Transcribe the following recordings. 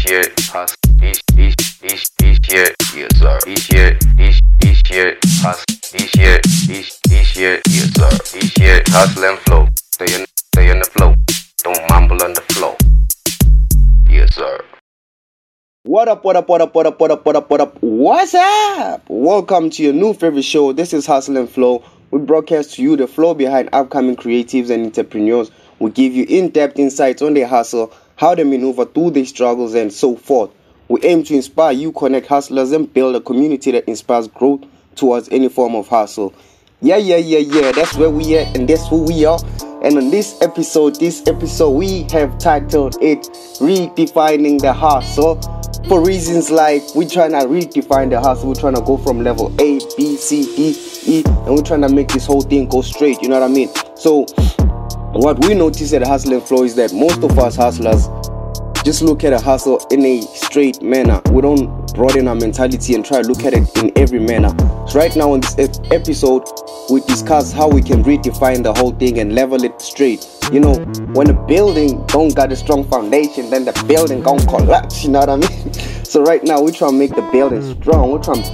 year, hustle. This year, yes sir. This year, hustle. This year, yes sir. This year, hustle and flow. Stay on the flow. Don't mumble on the flow. Yes sir. What up? What's up? Welcome to your new favorite show. This is Hustle and Flow. We broadcast to you the flow behind upcoming creatives and entrepreneurs. We give you in-depth insights on their hustle, how they maneuver through their struggles, and so forth. We aim to inspire you, connect hustlers, and build a community that inspires growth towards any form of hustle. Yeah. That's where we at, and that's who we are. And on this episode, we have titled it Redefining the Hustle. For reasons like we're trying to redefine the hustle, we're trying to go from level A, B, C, D, E, and we're trying to make this whole thing go straight, you know what I mean? So what we notice at Hustle and Flow is that most of us hustlers just look at a hustle in a straight manner. We don't broaden our mentality and try to look at it in every manner. So right now in this episode, we discuss how we can redefine the whole thing and level it straight. You know, when a building don't got a strong foundation, then the building gon' collapse, you know what I mean? So right now we try to make the building strong. We're trying to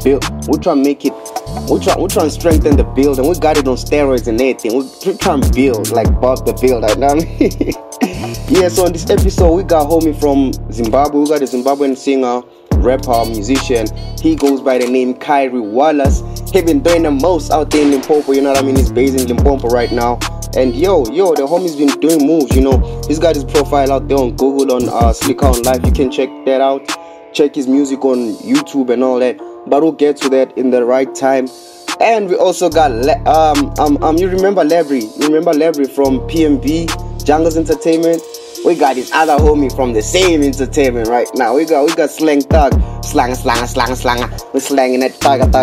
strengthen the building. We got it on steroids and everything. We're trying to build like Bob the Builder, you know what I mean? Yeah, so in this episode we got homie from Zimbabwe. We got a Zimbabwean singer, rapper, musician. He goes by the name Kyrie Wallace. He been doing the most out there in Limpopo, you know what I mean? He's based in Limpopo right now. And yo, the homie's been doing moves, you know. He's got his profile out there on Google on Slicker on Live. You can check that out. Check his music on YouTube and all that. But we'll get to that in the right time. And we also got you remember Labry? You remember Labry from PMB, Jungles Entertainment? We got this other homie from the same entertainment right now. We got Slang Thug. Slang. We're slanging that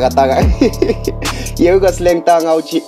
taga. Yeah, we got Slang Thug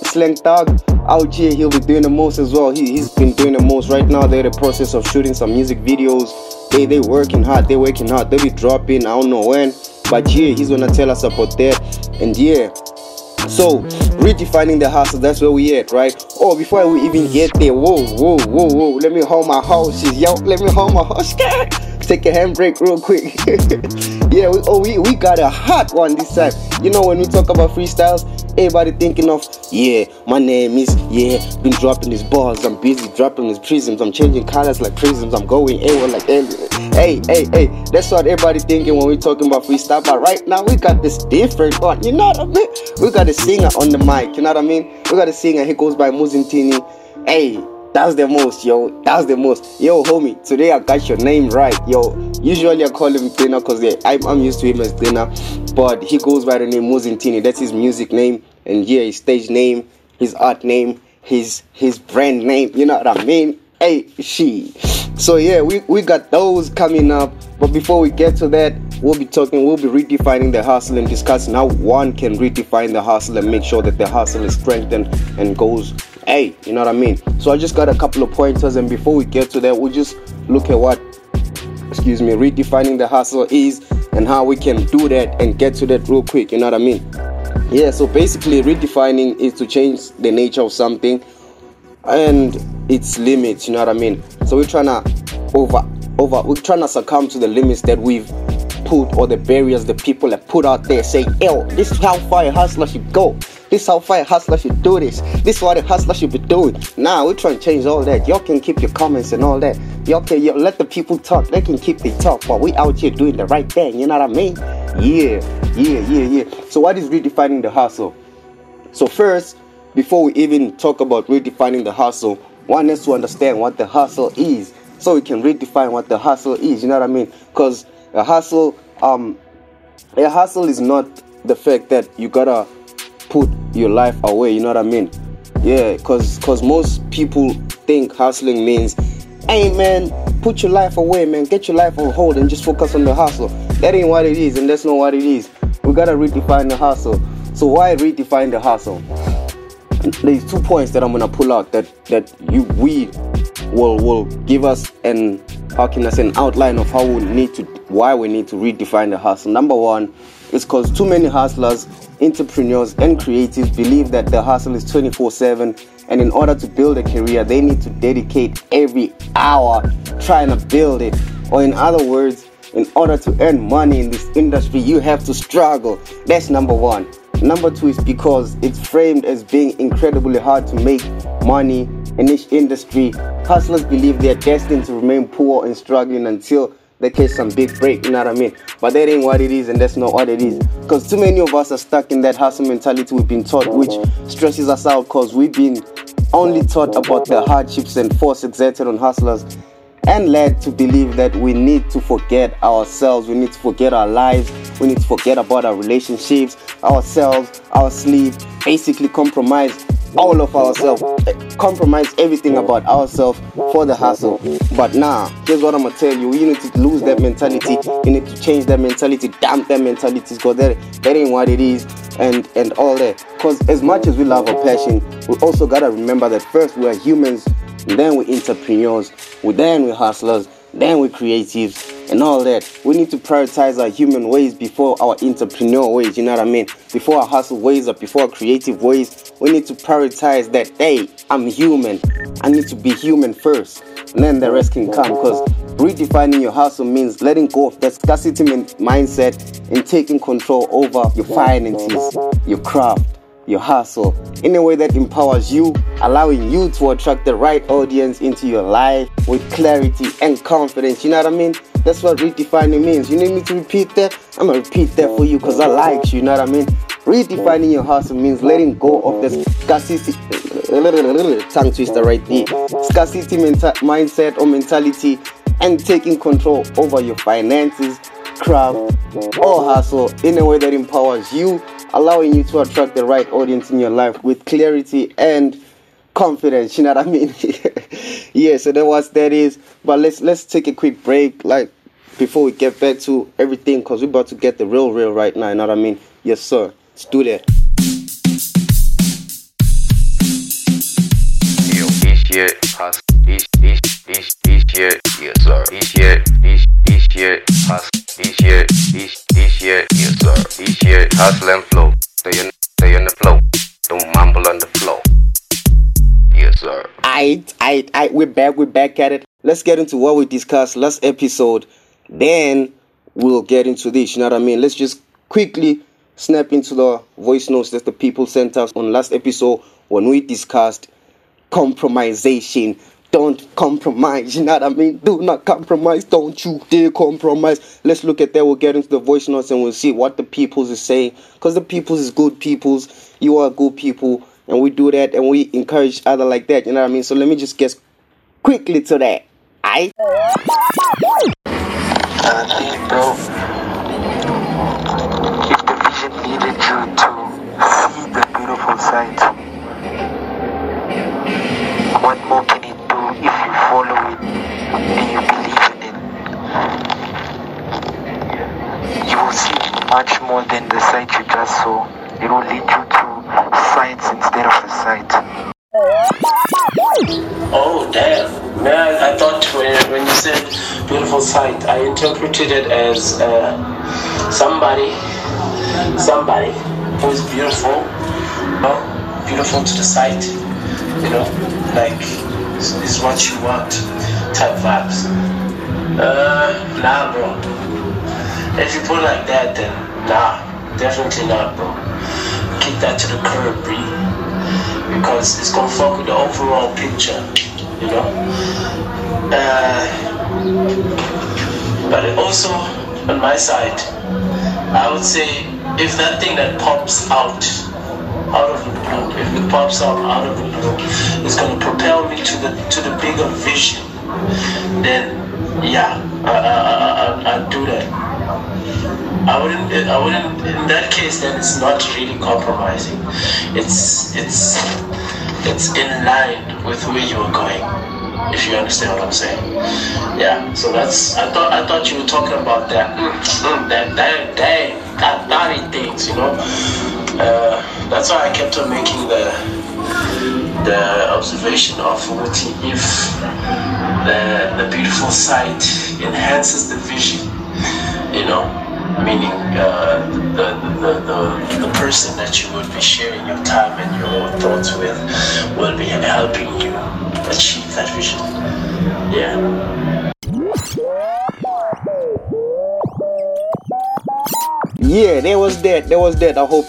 out here. He'll be doing the most as well. He's been doing the most right now. They're in the process of shooting some music videos. They working hard. They'll be dropping, I don't know when. But yeah, he's gonna tell us about that. And yeah, so redefining the hustle, that's where we at, right? Oh, before we even get there, whoa, let me hold my horses, yo. Take a handbrake real quick. Yeah, we got a hot one this time. You know, when we talk about freestyles, everybody thinking of, yeah, my name is, been dropping these balls, I'm busy dropping these prisms, I'm changing colors like prisms, I'm going AWOL like alien. Hey, that's what everybody thinking when we talking about freestyle. But right now we got this different one, you know what I mean? We got a singer on the mic, you know what I mean? We got a singer, he goes by Muzintini. Hey, that's the most, yo. Yo, homie, today I got your name right, yo. Usually I call him Dina because I'm used to him as Dina. But he goes by the name Muzintini. That's his music name. And yeah, his stage name, his art name, his brand name, you know what I mean? Hey, So yeah, we got those coming up. But before we get to that, we'll be redefining the hustle and discussing how one can redefine the hustle and make sure that the hustle is strengthened and goes, hey, you know what I mean? So I just got a couple of pointers, and before we get to that, we'll just look at what redefining the hustle is and how we can do that and get to that real quick, you know what I mean? Yeah, so basically redefining is to change the nature of something and its limits, you know what I mean? So we're trying to succumb to the limits that we've put, or the barriers the people have put out there, say, yo, this is how far a hustler should go. This is how far a hustler should do this. This is what a hustler should be doing. Now we're trying to change all that. Y'all can keep your comments and all that. Y'all let the people talk. They can keep their talk, but we out here doing the right thing. You know what I mean? Yeah. So what is redefining the hustle? So first, before we even talk about redefining the hustle, one has to understand what the hustle is, so we can redefine what the hustle is. You know what I mean? Because a hustle is not the fact that you gotta put your life away. You know what I mean? Yeah, because most people think hustling means, hey man, put your life away, man, get your life on hold and just focus on the hustle. That ain't what it is, and that's not what it is. We gotta redefine the hustle. So why redefine the hustle? There's 2 points that I'm gonna pull out that we will give us an outline of why we need to redefine the hustle. Number one is because too many hustlers, entrepreneurs, and creatives believe that the hustle is 24/7, and in order to build a career, they need to dedicate every hour trying to build it. Or in other words, in order to earn money in this industry, you have to struggle. That's number one. Number two is because it's framed as being incredibly hard to make money in this industry. Hustlers believe they are destined to remain poor and struggling until they catch some big break, you know what I mean? But that ain't what it is, and that's not what it is. Because too many of us are stuck in that hustle mentality we've been taught, which stresses us out because we've been only taught about the hardships and force exerted on hustlers, and led to believe that we need to forget ourselves, we need to forget our lives, we need to forget about our relationships, ourselves, our sleep, basically compromise all of ourselves, compromise everything about ourselves for the hustle. But nah, here's what I'm gonna tell you: you need to lose that mentality, you need to change that mentality, dump that mentality, because that ain't what it is, and all that. Because as much as we love our passion, we also gotta remember that first we are humans, then we're entrepreneurs, then we're hustlers, then we're creatives, and all that. We need to prioritize our human ways before our entrepreneur ways, you know what I mean? Before our hustle ways or before our creative ways, we need to prioritize that, hey, I'm human. I need to be human first, and then the rest can come. Because redefining your hustle means letting go of that scarcity mindset and taking control over your finances, your craft, your hustle in a way that empowers you, allowing you to attract the right audience into your life with clarity and confidence. You know what I mean? That's what redefining means. You need me to repeat that? I'm gonna repeat that for you because I like you. You know what I mean? Redefining your hustle means letting go of the scarcity, tongue twister right there, scarcity mindset or mentality, and taking control over your finances, craft, or hustle in a way that empowers you, allowing you to attract the right audience in your life with clarity and confidence. You know what I mean? Yeah, so that is. But let's take a quick break, like, before we get back to everything, because we're about to get the real right now. You know what I mean? Yes, sir. Let's do that. Yo, this year, this year, yes sir. This year, yes sir. This year, hustle and flow. Stay on the flow. Don't mumble on the flow. Yes sir. We're back at it. Let's get into what we discussed last episode. Then we'll get into this. You know what I mean? Let's just quickly snap into the voice notes that the people sent us on last episode when we discussed compromisation. Don't compromise, you know what I mean? Do not compromise. Don't you dare compromise. Let's look at that. We'll get into the voice notes and we'll see what the peoples is saying. Because the peoples is good peoples. You are good people. And we do that and we encourage each other like that. You know what I mean? So let me just get quickly to that. Bro, if the vision needed you to see the beautiful sight, what more can it do if you follow it and you believe in it? You will see much more than the sight you just saw. It will lead you to sights instead of the sight. Oh damn, man! I thought when you said beautiful sight, I interpreted it as somebody who is beautiful, beautiful to the sight, like is what you want type vibes. Nah, bro. If you put it like that, then nah, definitely not, bro. Kick that to the curb, B. Because it's gonna fuck with the overall picture, but it also, on my side, I would say if that thing that pops out of the blue, if it pops out of the blue, it's gonna propel me to the bigger vision, then yeah, I'd do that. I wouldn't. In that case, then it's not really compromising. It's in line with where you are going. If you understand what I'm saying. Yeah. So that's. I thought you were talking about that. That naughty things. That's why I kept on making the observation of if the beautiful sight enhances the vision. Meaning the person that you would be sharing your time and your thoughts with will be helping you achieve that vision. Yeah. yeah, there was that. I hope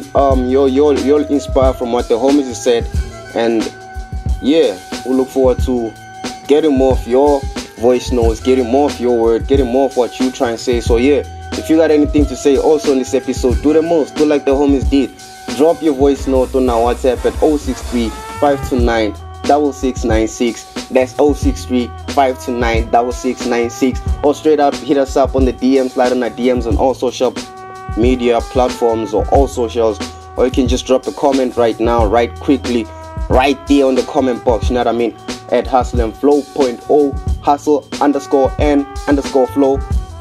you're inspired from what the homies said, and yeah, we look forward to getting more of your voice notes, getting more of your word, getting more of what you try and say. So yeah, if you got anything to say also in this episode, do the most, do like the homies did. Drop your voice note on our WhatsApp at 063 529 6696. That's 063 529 6696. Or straight up hit us up on the DMs, slide on our DMs on all social media platforms or all socials. Or you can just drop a comment right now, right quickly, right there on the comment box, you know what I mean? At Hustle and Flow .0, hustle _and_flow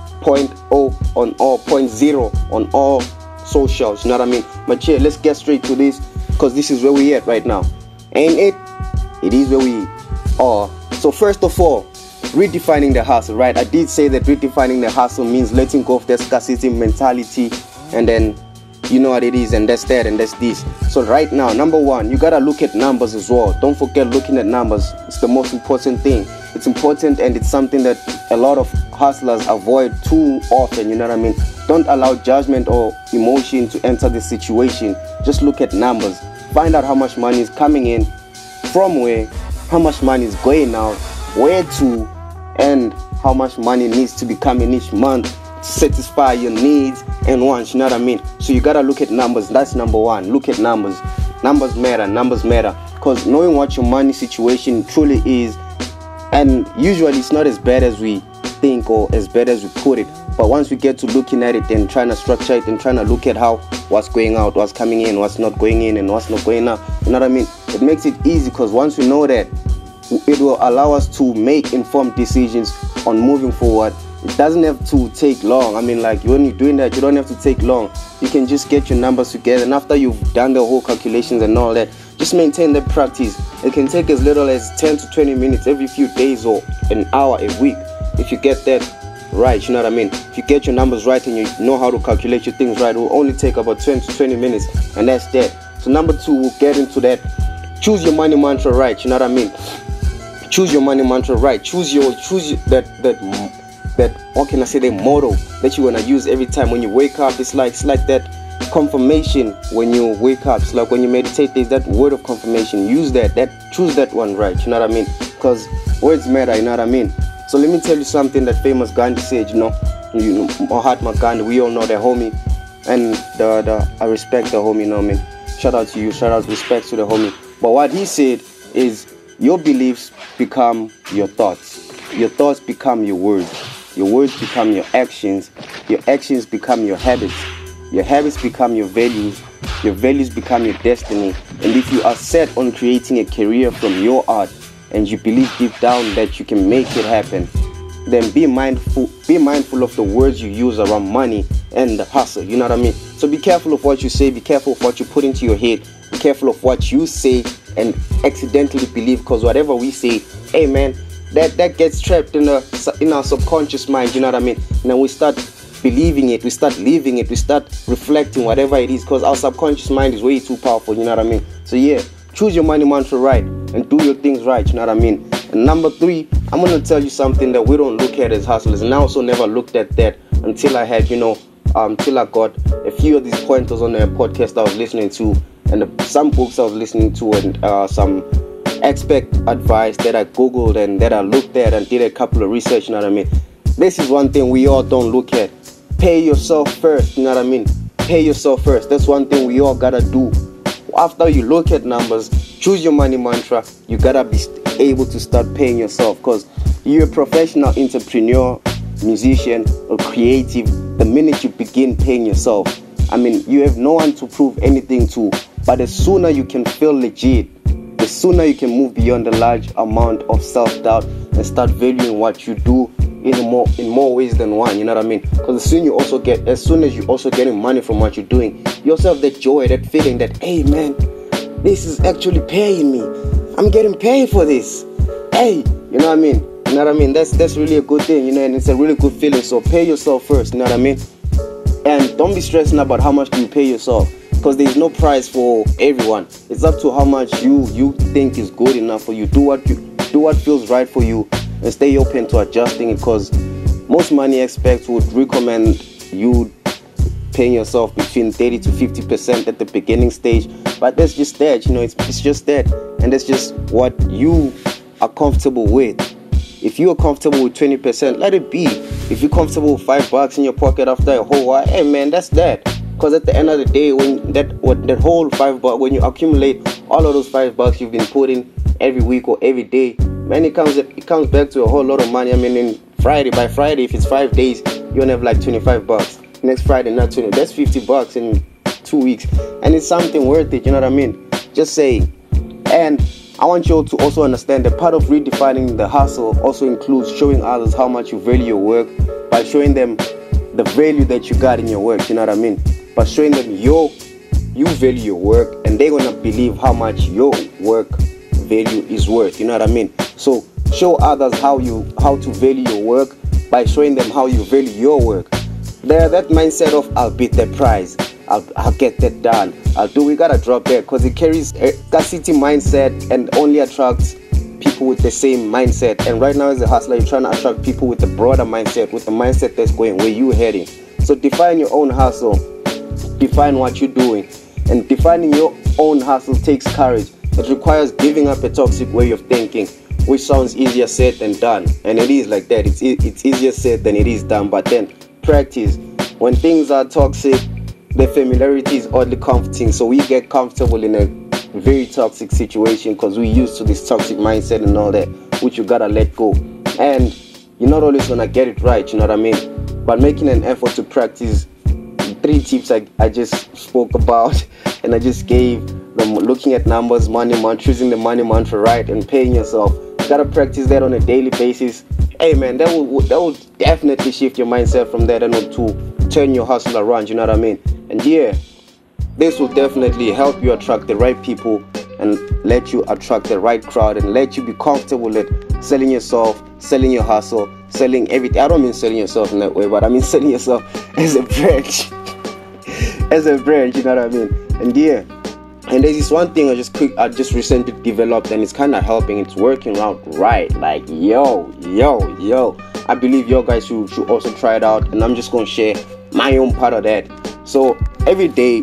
.0 on all .0 on all socials, you know what I mean? But yeah, let's get straight to this, because this is where we at right now, ain't it? It is where we are. So first of all, redefining the hustle, right? I did say that redefining the hustle means letting go of the scarcity mentality, and then you know what it is, and that's that, and that's this. So right now, number one, you gotta look at numbers as well. Don't forget looking at numbers. It's the most important thing. It's important, and it's something that a lot of hustlers avoid too often, you know what I mean? Don't allow judgment or emotion to enter the situation. Just look at numbers. Find out how much money is coming in, from where, how much money is going out, where to, and how much money needs to be coming each month to satisfy your needs and wants, you know what I mean? So you gotta look at numbers. That's number one. Look at numbers. Numbers matter, because knowing what your money situation truly is, and usually it's not as bad as we think or as bad as we put it, but once we get to looking at it and trying to structure it and trying to look at how what's going out, what's coming in, what's not going in, and what's not going out, you know what I mean? It makes it easy, because once we know that, it will allow us to make informed decisions on moving forward. It doesn't have to take long. I mean, like, when you're doing that, you don't have to take long. You can just get your numbers together, and after you've done the whole calculations and all that, just maintain the practice. It can take as little as 10 to 20 minutes every few days or an hour a week. If you get that right, you know what I mean? If you get your numbers right and you know how to calculate your things right, it will only take about 10 to 20 minutes, and that's that. So number two, we'll get into that. Choose your money mantra right, you know what I mean? Choose your money mantra right. Choose that what can I say, the motto that you wanna use every time when you wake up. It's like that confirmation when you wake up. It's like when you meditate, there's that word of confirmation. Use choose that one right, you know what I mean? Because words matter, you know what I mean? So let me tell you something that famous Gandhi said, you know Mahatma Gandhi, we all know that homie, and I respect the homie, you know what I mean? Shout out to you, respect to the homie. But what he said is, your beliefs become your thoughts. Your thoughts become your words. Your words become your actions. Your actions become your habits. Your habits become your values. Your values become your destiny. And if you are set on creating a career from your art, and you believe deep down that you can make it happen, then be mindful of the words you use around money and the hustle, you know what I mean? So be careful of what you say, be careful of what you put into your head, be careful of what you say and accidentally believe, because whatever we say, hey man, that gets trapped in our subconscious mind, you know what I mean? And then we start believing it, we start living it, we start reflecting whatever it is, because our subconscious mind is way too powerful, you know what I mean? So yeah, choose your money mantra right and do your things right, you know what I mean? And number three, I'm going to tell you something that we don't look at as hustlers, and I also never looked at that until I had, till I got a few of these pointers on the podcast I was listening to, and some books I was listening to, and some expert advice that I googled and that I looked at and did a couple of research, you know what I mean? This is one thing we all don't look at. Pay yourself first, you know what I mean? Pay yourself first. That's one thing we all gotta do. After you look at numbers, choose your money mantra, you gotta be able to start paying yourself, because you're a professional entrepreneur, musician, or creative. The minute you begin paying yourself, I mean, you have no one to prove anything to, but the sooner you can feel legit, the sooner you can move beyond the large amount of self-doubt and start valuing what you do in more ways than one, you know what I mean? Because as soon as you also getting money from what you're doing, you also have that joy, that feeling that, hey man, this is actually paying me. I'm getting paid for this. Hey, you know what I mean? You know what I mean? That's really a good thing, you know, and it's a really good feeling. So pay yourself first, you know what I mean? And don't be stressing about how much do you pay yourself, because there's no price for everyone. It's up to how much you think is good enough for you. Do what feels right for you, and stay open to adjusting it, because most money experts would recommend you paying yourself between 30 to 50% at the beginning stage. But that's just that, it's just that. And that's just what you are comfortable with. If you are comfortable with 20%, let it be. If you're comfortable with $5 in your pocket after a whole while, hey man, that's that. Because at the end of the day, when that whole $5, when you accumulate all of those $5 you've been putting every week or every day, man, it comes back to a whole lot of money. I mean, by Friday, if it's 5 days, you only have like $25. Next Friday, not 20. That's $50 in 2 weeks, and it's something worth it. You know what I mean? Just saying. And I want you all to also understand that part of redefining the hustle also includes showing others how much you value your work by showing them the value that you got in your work. You know what I mean? By showing them you value your work, and they're gonna believe how much your work value is worth. You know what I mean? So show others how to value your work by showing them how you value your work. That mindset of I'll beat the prize, I'll get that done, we gotta drop that, because it carries a scarcity mindset and only attracts people with the same mindset. And right now as a hustler, you're trying to attract people with a broader mindset, with the mindset that's going where you're heading. So define your own hustle, define what you're doing, and defining your own hustle takes courage. It requires giving up a toxic way of thinking, which sounds easier said than done, and it is like that. It's easier said than it is done. But then practice. When things are toxic, the familiarity is oddly comforting, so we get comfortable in a very toxic situation because we're used to this toxic mindset and all that, which you gotta let go. And you're not always gonna get it right, you know what I mean? But making an effort to practice 3 tips I just spoke about and I just gave them, looking at numbers, money mantra, choosing the money mantra right, and paying yourself. You gotta practice that on a daily basis. Hey man, that will definitely shift your mindset from that and to turn your hustle around, you know what I mean? And yeah, this will definitely help you attract the right people and let you attract the right crowd and let you be comfortable at selling yourself, selling your hustle, selling everything. I don't mean selling yourself in that way, but I mean selling yourself as a branch. As a branch, you know what I mean? And yeah, and there's this one thing I just recently developed, and it's kind of helping. It's working out right. Like yo, I believe you guys should also try it out, and I'm just gonna share my own part of that. So every day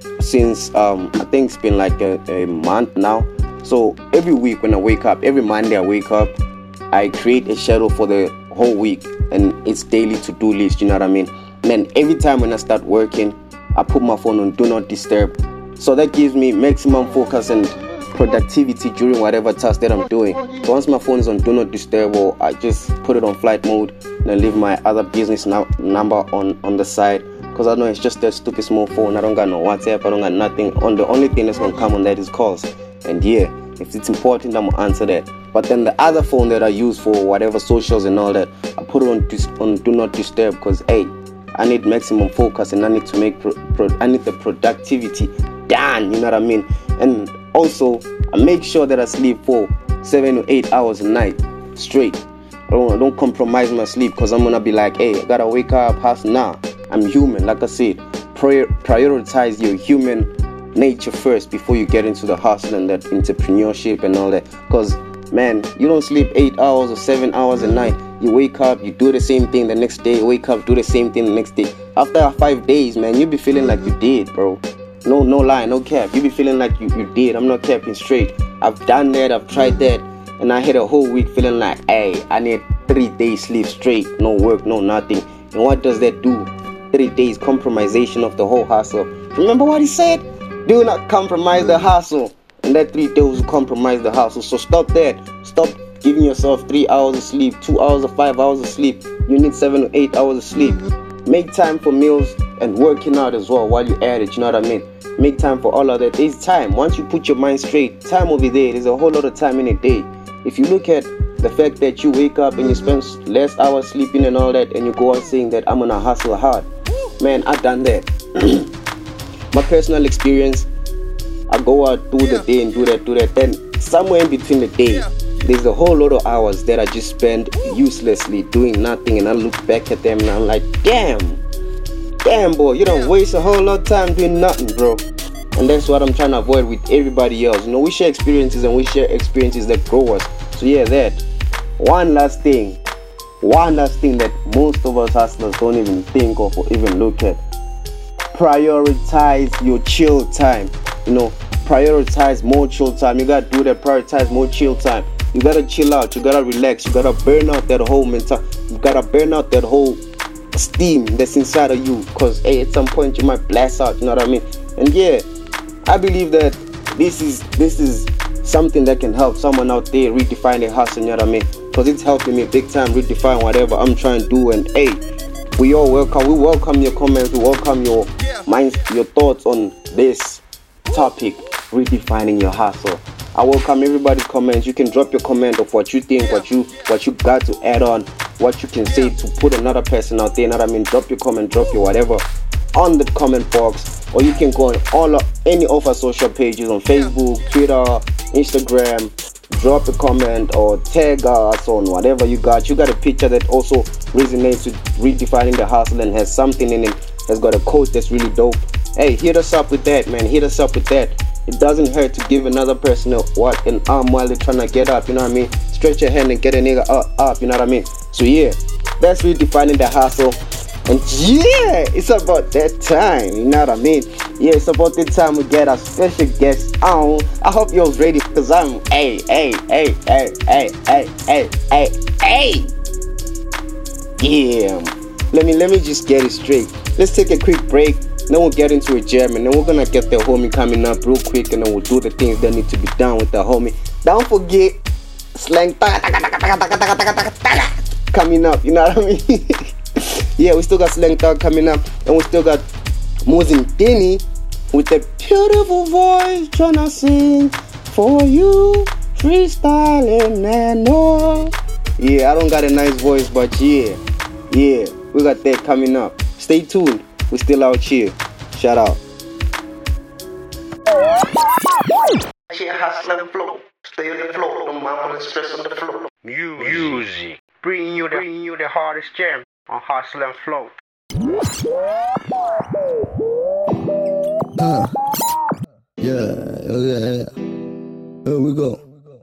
since I think it's been like a month now. So every week when I wake up, every Monday I wake up, I create a schedule for the whole week, and it's daily to-do list. You know what I mean? And then every time when I start working, I put my phone on do not disturb. So that gives me maximum focus and productivity during whatever task that I'm doing. So once my phone is on do not disturb, or I just put it on flight mode and I leave my other business number on the side, because I know it's just that stupid small phone. I don't got no WhatsApp, I don't got nothing. The only thing that's gonna come on that is calls. And yeah, if it's important, I'm gonna answer that. But then the other phone that I use for whatever socials and all that, I put it on do not disturb, because hey, I need maximum focus and I need to make I need the productivity done, you know what I mean? And also I make sure that I sleep for 7 to 8 hours a night straight. I don't compromise my sleep, because I'm gonna be like, hey, I gotta wake up, I'm human. Like I said, prioritize your human nature first before you get into the hustle and that entrepreneurship and all that. Because man, you don't sleep 8 hours or 7 hours a night. You wake up, you do the same thing the next day, wake up, do the same thing the next day. After 5 days, man, you be feeling like you did, bro. No lie, no cap. You be feeling like you did. I'm not capping straight. I've done that, I've tried that, and I had a whole week feeling like, hey, I need 3 days sleep straight, no work, no nothing. And what does that do? 3 days compromisation of the whole hustle. Remember what he said? Do not compromise the hustle. And that 3 days will compromise the hustle. So stop that. Stop giving yourself 3 hours of sleep, 2 hours or 5 hours of sleep. You need 7 or 8 hours of sleep. Make time for meals and working out as well while you at it, you know what I mean? Make time for all of that. There's time. Once you put your mind straight, time will be there. There's a whole lot of time in a day. If you look at the fact that you wake up and you spend less hours sleeping and all that, and you go out saying that I'm gonna hustle hard, man, I've done that. My personal experience, I go out through the day and do that. Then somewhere in between the day, there's a whole lot of hours that I just spend uselessly doing nothing, and I look back at them and I'm like, damn boy, you don't waste a whole lot of time doing nothing, bro. And that's what I'm trying to avoid with everybody else. You know, we share experiences, and we share experiences that grow us. So yeah, that one last thing that most of us hustlers don't even think of or even look at. prioritize your chill time. You know, prioritize more chill time. You gotta do that. Prioritize more chill time. You gotta chill out. You gotta relax. You gotta burn out that whole mental. You gotta burn out that whole steam that's inside of you. Cause hey, at some point you might blast out. You know what I mean? And yeah, I believe that this is something that can help someone out there redefine their hustle. You know what I mean? Cause it's helping me big time redefine whatever I'm trying to do. And hey, we welcome your comments. We welcome your minds, your thoughts on this topic, redefining your hustle. I welcome everybody's comments. You can drop your comment of what you think, what you got to add on, what you can say to put another person out there. You know what I mean? Drop your comment, drop your whatever on the comment box, or you can go on any of our social pages on Facebook, Twitter, Instagram. Drop a comment or tag us on whatever you got. You got a picture that also resonates with redefining the hustle and has something in it, has got a quote that's really dope. Hey, hit us up with that, man. Hit us up with that. It doesn't hurt to give another person an arm while they're trying to get up, you know what I mean? Stretch your hand and get a nigga up, you know what I mean? So yeah, that's redefining the hustle. And yeah, it's about that time, you know what I mean? Yeah, it's about the time we get our special guest on. I hope you're ready, because I'm hey. Yeah, let me just get it straight. Let's take a quick break, then we'll get into a jam, and then we're gonna get the homie coming up real quick, and then we'll do the things that need to be done with the homie. Don't forget slang coming up, you know what I mean? Yeah, we still got Slang Thug coming up, and we still got Muzintini with a beautiful voice tryna sing for you, freestyling and all. Yeah, I don't got a nice voice, but yeah, we got that coming up. Stay tuned, we still out here. Shout out. Hustle and flow, stay on the floor, no matter stress on the floor. Music, bringing you the hardest jam on Hustle and Flow. Yeah. Here we go.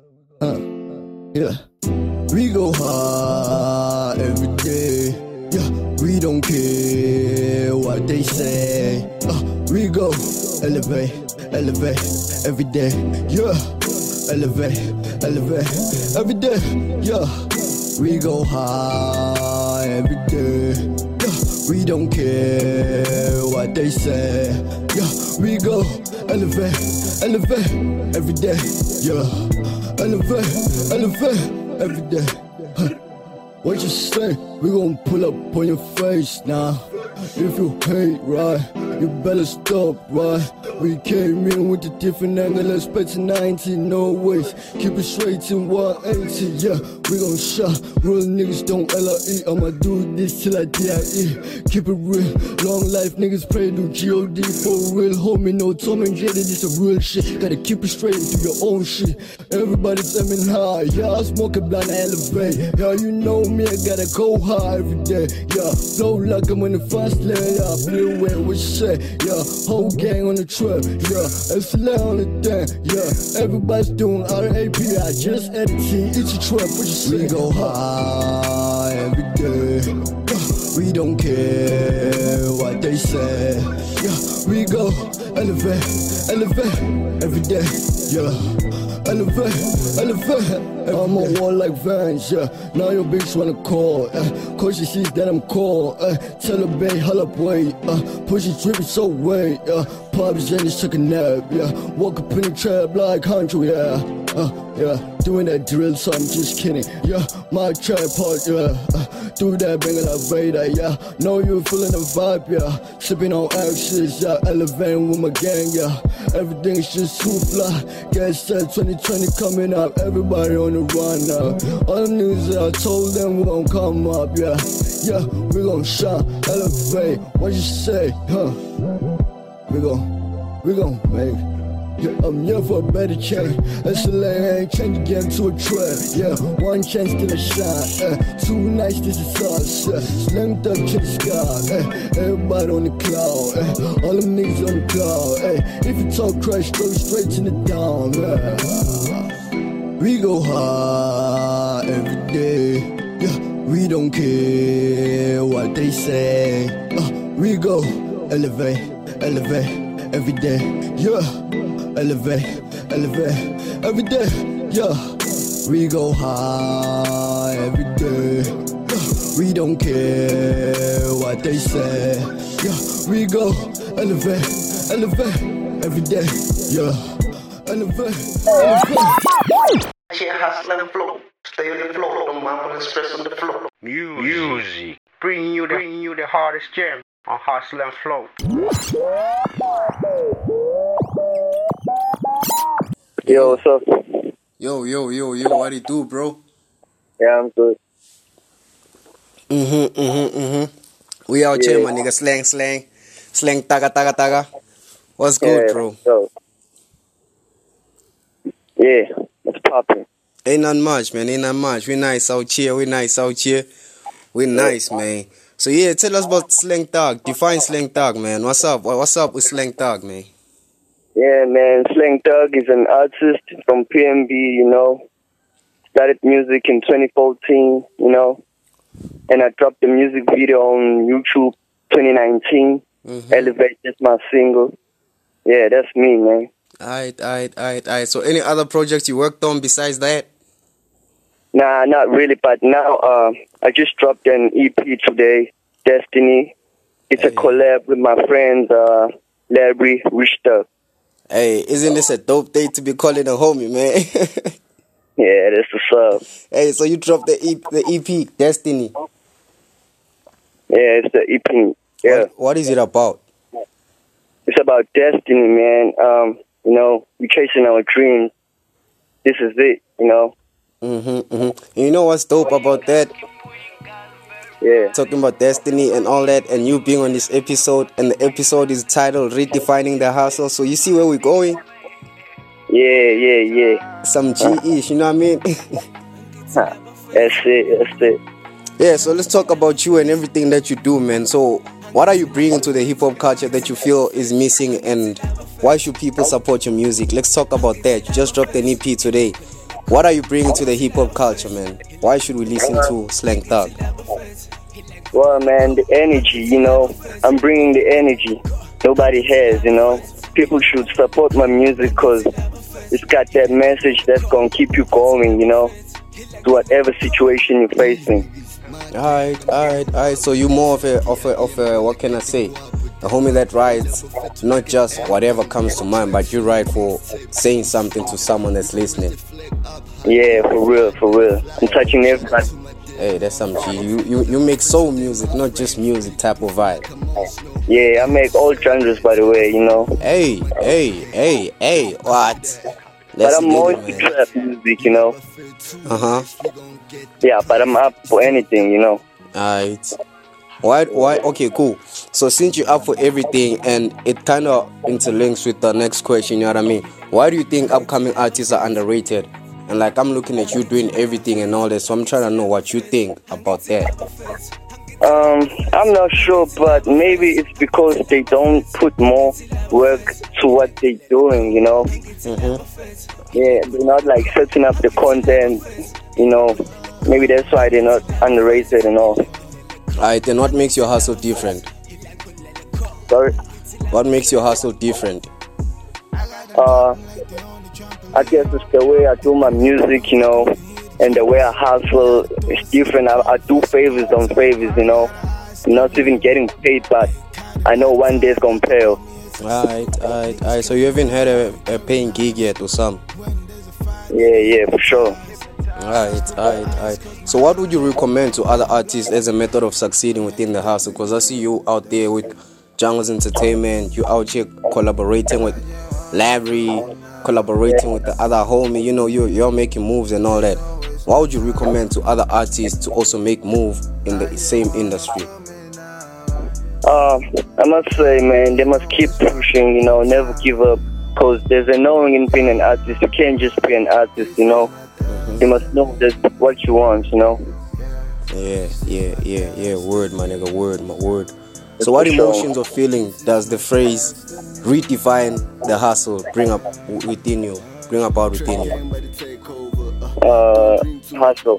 Yeah. We go hard every day. Yeah, we don't care what they say. We go elevate every day. Yeah, elevate every day. Yeah, we go high every day. Yeah, we don't care what they say. Yeah, we go elevate every day. Yeah, elevate every day. What you say? We gon' pull up on your face now. If you hate, right, you better stop, right? We came in with a different angle, expecting 90, no ways. Keep it straight in 180, yeah. We gon' shot, real niggas don't LRE. I'ma do this till I DIE. Keep it real, long life niggas pray to G.O.D. for real. Homie, no Tom and Jerry, this a real shit. Gotta keep it straight and do your own shit. Everybody's aiming high, yeah. I smoke a blunt and elevate. Yeah, you know me, I gotta go high every day. Yeah, flow like I'm in the fast lane. Yeah, blue away what you say. Yeah, whole gang on the trip. Yeah, SLA on the thing. Yeah, everybody's doing RAP. I just added T, each a trap. What you say? We go high every day. Yeah, we don't care what they say. Yeah, we go elevate every day. Yeah, elevate. I'm on one like Vans, yeah. Now your bitch wanna call, cause she sees that I'm cold, tell her babe, hold up, wait, push it dripping so wait, Pops and just took a nap, yeah. Woke up in the trap like country, yeah. Doing that drill, so I'm just kidding, yeah. My tripod, yeah. Do that banging like Vader, yeah. Know you feeling the vibe, yeah. Sipping on axes, yeah. Elevating with my gang, yeah. Everything's just too fly. Guess that 2020 coming up, everybody on the run now. All the news that I told them we gon' come up, yeah. Yeah, we gon' shine, elevate. What you say, huh? We gon' make. Yeah, I'm here for a better change. SLA ain't change the game to a trap. Yeah, one chance till I shine. 2 nights, this is us. Slammed up to the sky. Everybody on the cloud. All them niggas on the cloud. If you talk crash, go straight to the down. We go high every day. Yeah, we don't care what they say. We go elevate elevate every day, yeah. Elevate, elevate every day, yeah. We go high every day, yeah. We don't care what they say, yeah. We go elevate, elevate every day, yeah. Elevate, elevate. Shit, hustle and flow. Stay on the floor, don't mumble and stress on the floor. Music. Bringing you the hardest jam on Hustle and Flow. Yo, what's up? Yo, what it do, bro? Yeah, I'm good. We out here, my nigga. Slang, taga. What's good, bro? Yo. Yeah, what's poppin'? Ain't nothing much, man. We nice out here. We nice, man. So yeah, tell us about Slang Thug. Define Slang Thug, man. What's up? What's up with Slang Thug, man? Yeah, man, Slang Thug is an artist from PMB, you know. Started music in 2014, you know. And I dropped the music video on YouTube 2019. Elevate, that's my single. Yeah, that's me, man. Alright. So any other projects you worked on besides that? Nah, not really, but now I just dropped an EP today, Destiny. It's a collab with my friend Larry Richter. Hey, isn't this a dope day to be calling a homie, man? Yeah, that's what's up. Hey, so you dropped the EP, Destiny. Yeah, it's the EP. Yeah. What is it about? It's about destiny, man. You know, we're chasing our dreams. This is it, you know. You know what's dope about that? Yeah. Talking about destiny and all that, and you being on this episode, and the episode is titled Redefining the Hustle. So you see where we're going? Yeah. Some G-ish, you know what I mean? That's it. Yeah, so let's talk about you and everything that you do, man. So what are you bringing to the hip-hop culture that you feel is missing, and why should people support your music? Let's talk about that. You just dropped an EP today. What are you bringing to the hip-hop culture, man? Why should we listen to Slang Thug? Well, man, the energy, you know. I'm bringing the energy nobody has, you know. People should support my music because it's got that message that's going to keep you going, you know, to whatever situation you're facing. Alright. So you more of a what can I say? A homie that writes not just whatever comes to mind, but you write for saying something to someone that's listening. Yeah, for real. I'm touching everybody. Hey, that's some G. You make soul music, not just music type of vibe. Yeah, I make all genres, by the way, you know. Hey, what? But I'm more into trap music, you know. Yeah, but I'm up for anything, you know. Alright. Why? Okay, cool. So since you're up for everything, and it kind of interlinks with the next question, you know what I mean? Why do you think upcoming artists are underrated? And like, I'm looking at you doing everything and all that, so I'm trying to know what you think about that. I'm not sure, but maybe it's because they don't put more work to what they're doing, you know. Yeah, they're not like setting up the content, you know. Maybe that's why they're not underrated and all. Alright, then what makes your hustle different? Sorry? What makes your hustle different? I guess it's the way I do my music, you know, and the way I hustle is different. I do favors on favors, you know. I'm not even getting paid, but I know one day it's gonna pay off. Alright. So you haven't had a paying gig yet or something? Yeah, for sure. Alright. So what would you recommend to other artists as a method of succeeding within the hustle? Because I see you out there with Jungles Entertainment, you out here collaborating with Larry, collaborating with the other homie, you know, you're making moves and all that. What would you recommend to other artists to also make move in the same industry? I must say, man, they must keep pushing, you know, never give up, because there's a knowing in being an artist. You can't just be an artist, you know. You must know that's what you want, you know. Yeah, word, my nigga, word. So what emotions or feelings does the phrase redefine the hustle bring about within you? hustle.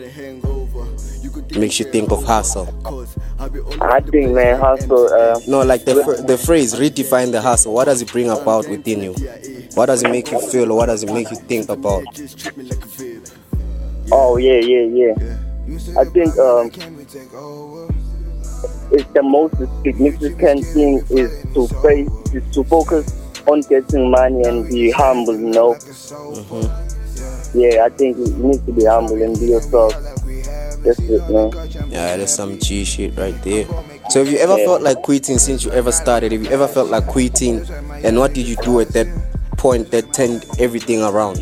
Makes you think of hustle. I think, man, hustle. No, like the phrase redefine the hustle. What does it bring about within you? What does it make you feel, or what does it make you think about? Oh yeah. I think it's the most significant thing is to focus on getting money and be humble. You know. Yeah, I think you need to be humble and be yourself. That's it, man. Yeah, that's some G shit right there. So have you ever felt like quitting since you ever started? Have you ever felt like quitting? And what did you do at that point that turned everything around?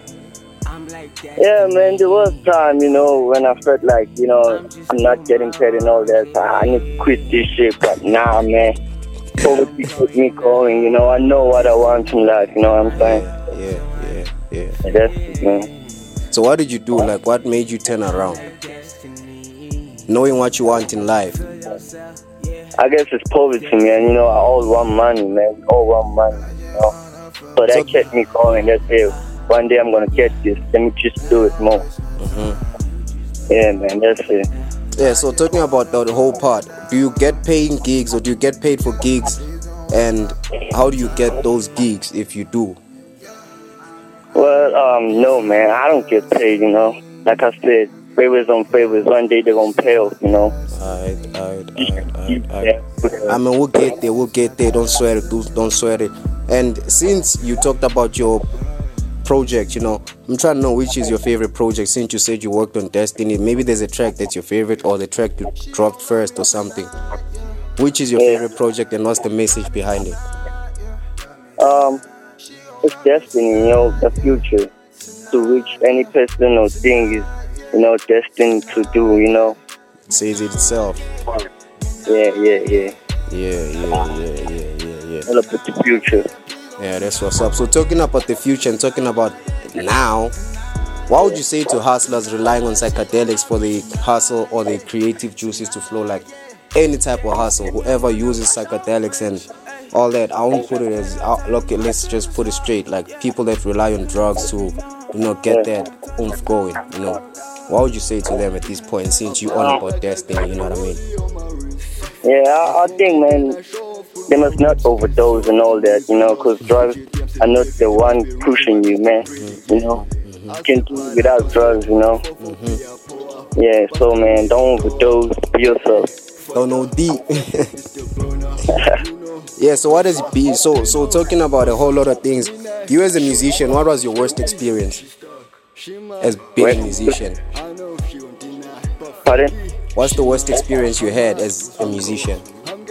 Yeah, man, there was time, you know, when I felt like, you know, I'm not getting paid and all that. So I need to quit this shit, but nah, man. Poverty kept me going, you know. I know what I want in life, you know what I'm saying? Yeah. That's it, man. So what did you do? Like, what made you turn around? Knowing what you want in life. I guess it's poverty, man. You know, I all want money, man. We all want money, you know. So that kept me going. That's it. One day I'm gonna get this. Let me just do it more. Yeah, man. That's it. Yeah. So talking about the whole part, do you get paying gigs or do you get paid for gigs? And how do you get those gigs if you do? Well, no, man. I don't get paid. You know, like I said, favors on favors. One day they're gonna pay off. You know. Alright. I mean, we'll get there. Don't sweat it. And since you talked about your project, you know, I'm trying to know which is your favorite project. Since you said you worked on Destiny, maybe there's a track that's your favorite or the track you dropped first or something. Which is your favorite project and what's the message behind it? It's destiny, you know, the future to which any person or thing is, you know, destined to do, you know. It says it itself. Yeah. All about the future. Yeah, that's what's up. So talking about the future and talking about now, what would you say to hustlers relying on psychedelics for the hustle or the creative juices to flow? Like any type of hustle, whoever uses psychedelics and all that, I won't put it as, look, let's just put it straight, like people that rely on drugs to, you know, get that oomph going, you know. What would you say to them at this point, since you're on about destiny, you know what I mean? Yeah, I think, man, they must not overdose and all that, you know, because drugs are not the one pushing you, man, you know. You can do it without drugs, you know. Yeah, so, man, don't overdose, be yourself. Don't OD. Yeah, so what does it be? So talking about a whole lot of things, you as a musician, what was your worst experience as being a musician? Pardon? What's the worst experience you had as a musician?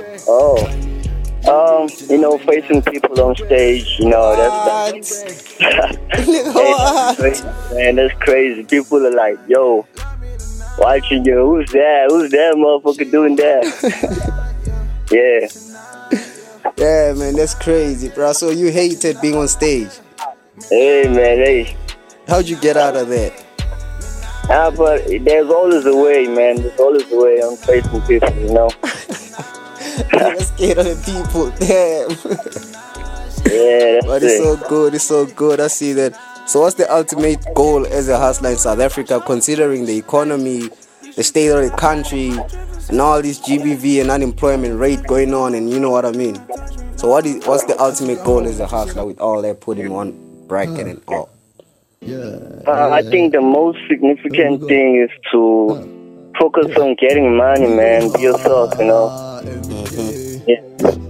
You know, facing people on stage, you know, that's crazy, man, that's crazy. People are like, yo, watching you, who's that motherfucker doing that? Yeah, man, that's crazy, bro. So you hated being on stage? Hey, man, hey. How'd you get out of that? But there's always a way, man. There's always a way on facing people, you know. You're scared of the people, damn. Yeah, that's but it's so good. I see that. So what's the ultimate goal as a hustler in South Africa, considering the economy, the state of the country, and all this GBV and unemployment rate going on, and you know what I mean? So what's the ultimate goal as a hustler with all that put in one bracket and all? I think the most significant thing is to focus on getting money, man. Be yourself, you know. Yeah.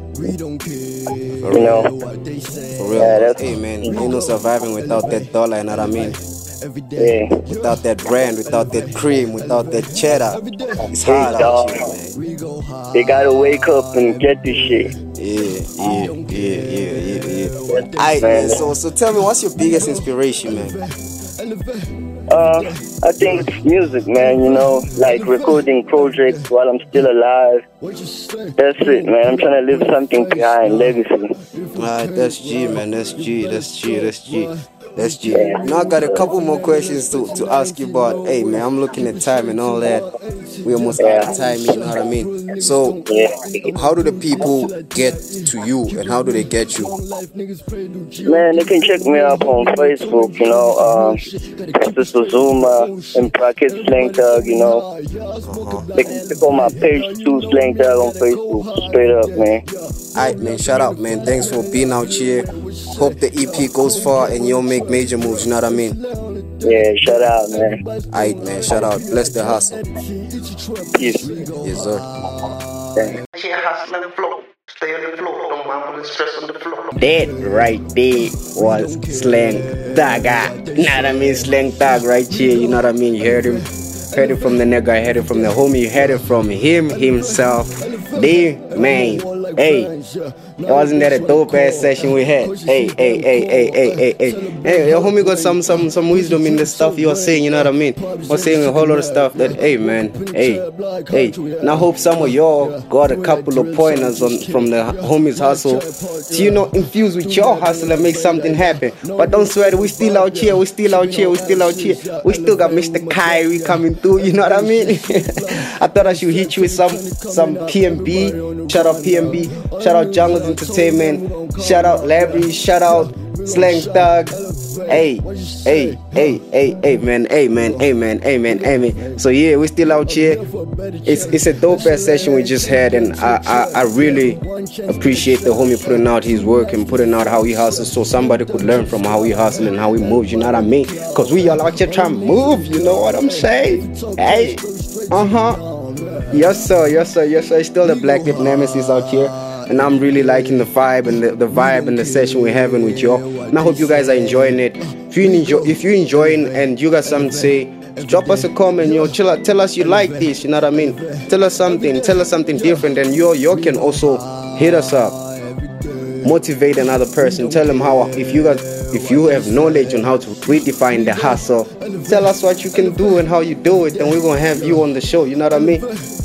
You know. For real. Hey, man, ain't no surviving without that dollar, you know what I mean? Yeah. Without that brand, without that cream, without that cheddar, it's hard out here, man. They gotta wake up and get this shit. Yeah. Alright, man, so tell me, what's your biggest inspiration, man? I think it's music, man, you know, like recording projects while I'm still alive. That's it, man. I'm trying to leave something behind, legacy. Alright, that's G, man. That's G. Now I got a couple more questions to ask you about. Hey, man, I'm looking at time and all that. We almost out of time, you know what I mean? So, how do the people get to you and how do they get you? Man, they can check me up on Facebook, you know, Sister Zuma and brackets Slang Thug, you know. They can click on my page too, Slang Thug on Facebook. Straight up, man. Alright, man, shout out, man. Thanks for being out here. Hope the EP goes far and you'll make major moves, you know what I mean? Yeah, shout out, man. Alright, man, shout out. Bless the hustle. Peace. Yes, sir. That right there was Slang Thug. You know what I mean? Slang Thug right here, you know what I mean? You heard him. Heard it from the nigga, heard it from the homie, heard it from him himself. The man. Hey, wasn't that a dope ass session we had? Hey, your homie got some wisdom in the stuff you're saying, you know what I mean? Was saying a whole lot of stuff that, hey man, hey. And I hope some of y'all got a couple of pointers from the homie's hustle to, you know, infuse with your hustle and make something happen. But don't sweat, we still out here. We still got Mr. Kyrie coming through, you know what I mean? I thought I should hit you with some PMB. Shout out PMB. Shout out Jungles Entertainment. Shout out Labry. Shout out Slang Thug. Hey, man. So yeah, we still out here. It's a dope ass session we just had, and I really appreciate the homie putting out his work and putting out how he hustles, so somebody could learn from how he hustles and how he moves. You know what I mean? Cause we all out here trying to move. You know what I'm saying? Hey, Yes, sir. It's still the Black Dip Nemesis out here. And I'm really liking the vibe and the vibe and the session we're having with y'all. And I hope you guys are enjoying it. If you're enjoying and you got something to say, drop us a comment, yo. Tell us you like this, you know what I mean? Tell us something different, and you can also hit us up. Motivate another person. Tell them how if you have knowledge on how to redefine the hustle, tell us what you can do and how you do it, and we're gonna have you on the show, you know what I mean?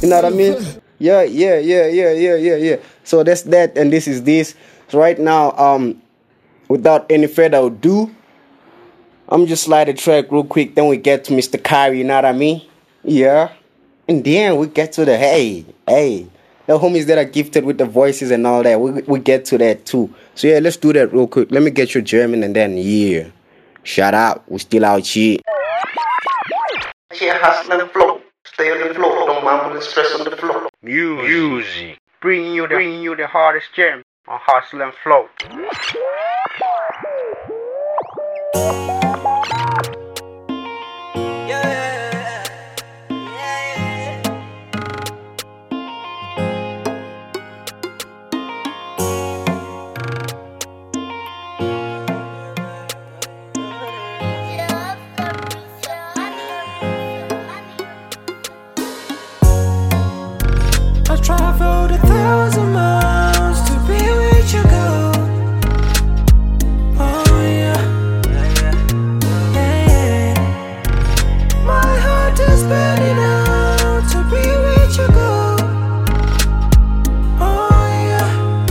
Yeah. So that's that, and this is this. So right now, without any further ado, I'm just slide the track real quick, then we get to Mr. Kyrie, you know what I mean? Yeah. And then we get to the hey. The homies that are gifted with the voices and all that, we get to that too. So yeah, let's do that real quick. Let me get your German and then yeah. Shout out, we still out here. Hustling the flow. Stay on the floor, don't mumble and stress on the floor. Music. Bringing you the hardest jam on Hustle and Flow. I traveled 1,000 miles to be with you, girl. Oh yeah. My heart is burning out to be with you, girl. Oh yeah.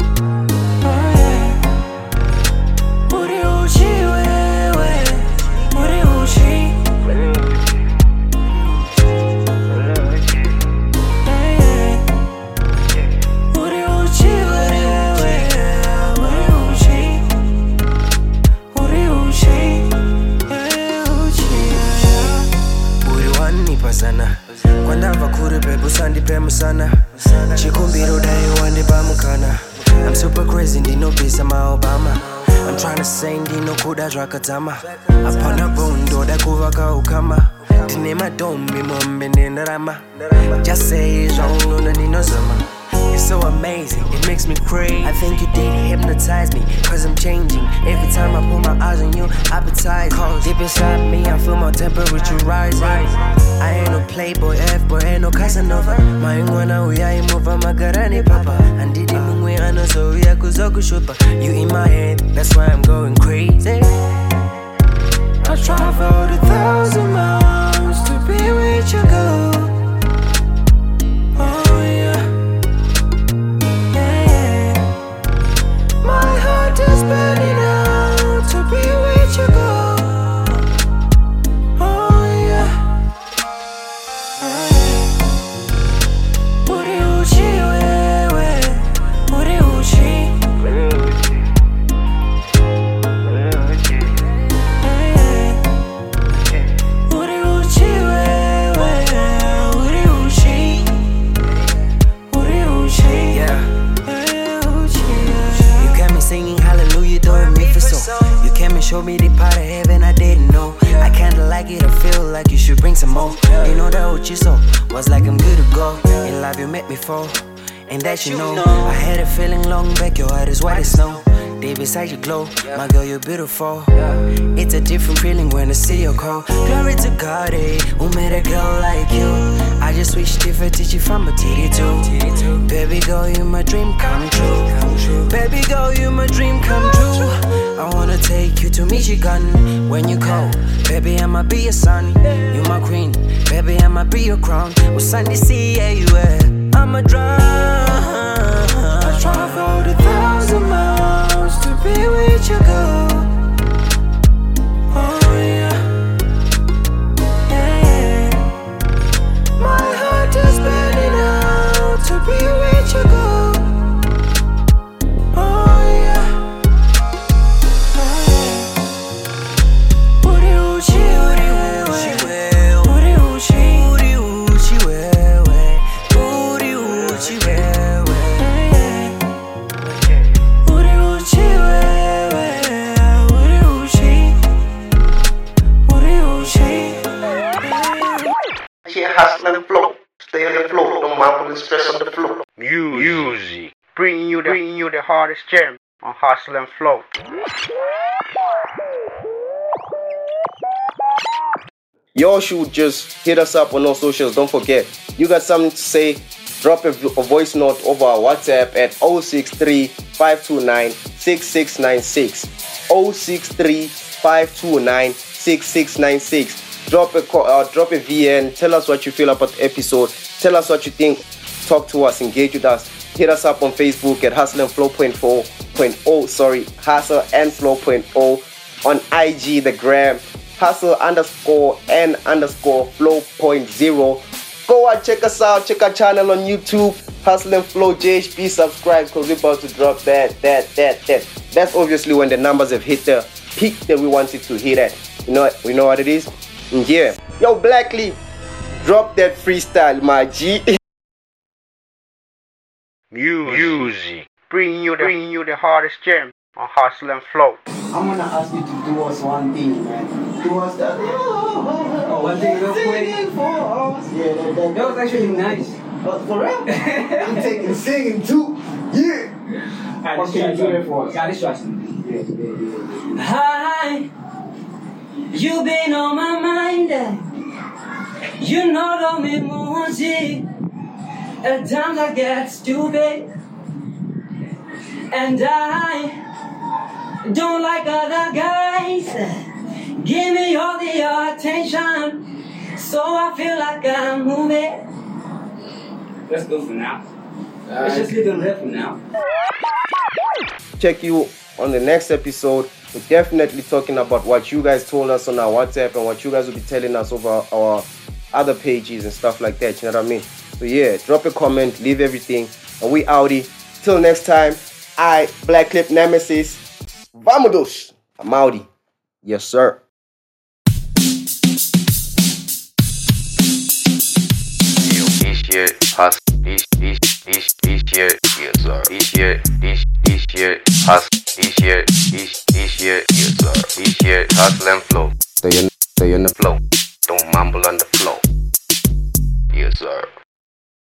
Uri uchi wewe, uri uchi. Kwandava kuri bebu sandi pemusana chikumbiro dai wande bamukana. I'm super crazy ndino bisa ma Obama. I'm trying to say ndino kuda drakatama. Apana bondo da kuvaka ukama. Tine madomi mombe nendarama. Just say it's wrong no nino zama. You're so amazing, it makes me crazy. I think you did hypnotize me, cause I'm changing. Every time I put my eyes on you, appetite. Cause deep inside me, I feel my temperature rising. I ain't no playboy, F-boy, ain't no Casanova. My ingwana, we ain't move, I'm a garani papa. And did it move, I know, so we are kuzoku shupa. You in my head, that's why I'm going crazy. I traveled 1,000 miles to be with you, girl. Oh yeah. My heart is burning out to be with you, girl. Oh yeah. showed me the part of heaven I didn't know. I kinda like it, I feel like you should bring some more. You know that what you saw was like I'm good to go. In life you met me fall, and that you know. I had a feeling long back, your heart is white as snow. Day beside you glow, my girl you're beautiful. It's a different feeling when I see your call. Glory to God, eh, who made a girl like you. I just wish if I teach you from a titty too. Baby girl, you my dream come true. Baby girl, you my dream come true. I wanna take you to Michigan when you call. Baby, I'ma be your son, you my queen. Baby, I'ma be your crown. We'll Sunday see yeah, you I'ma drown. I traveled 1,000 miles to be with you, girl. Oh yeah, yeah. My heart is burning out to be with you, girl. Oh yeah, oh yeah. Woody Uchi, Woody Uchi, Woody Uchi, Woody Uchi, Woody Uchi, Hustle and flow, stay on the floor, don't mumble and stress on the floor. Music. Bringing you the hardest jam on Hustle and Flow. Y'all should just hit us up on our socials. Don't forget, you got something to say, drop a voice note over our WhatsApp at 063 529 6696. 063 529 6696. Drop a VN, tell us what you feel about the episode, tell us what you think, talk to us, engage with us. Hit us up on Facebook at Hustle and Flow Hustle and Flow.0, on IG, the gram, Hustle_and_Flow.0. Go and check us out, check our channel on YouTube, Hustle and Flow JHP, subscribe because we're about to drop that. That's obviously when the numbers have hit the peak that we wanted to hit at. We know what it is? Yeah. Yo, Blackleaf, drop that freestyle, my G. Music. Bringing you the hardest jam on Hustle and Flow. I'm gonna ask you to do us one thing, man. Do us that. One thing real quick. Yeah, That was actually nice. for real? I'm taking singing too. Yeah. What can you do it for us? Yeah, let's try something. Yeah. Hi, you've been on my mind. You know don't make music. At times I get stupid, and I don't like other guys. Give me all the attention, so I feel like I'm moving. Let's go for now. Let's just leave them there for now. Check you on the next episode. We're definitely talking about what you guys told us on our WhatsApp and what you guys will be telling us over our other pages and stuff like that. You know what I mean? So yeah, drop a comment, leave everything, and we outie. Till next time, I, Blackleaf Nemesis, Vamodos. I'm outie. Yes, sir. This year, hustle. This year, yes sir. This year, hustle. This year, yes sir. This year, Hustle and Flow. Stay in the flow. Don't mumble on the flow. Yes sir.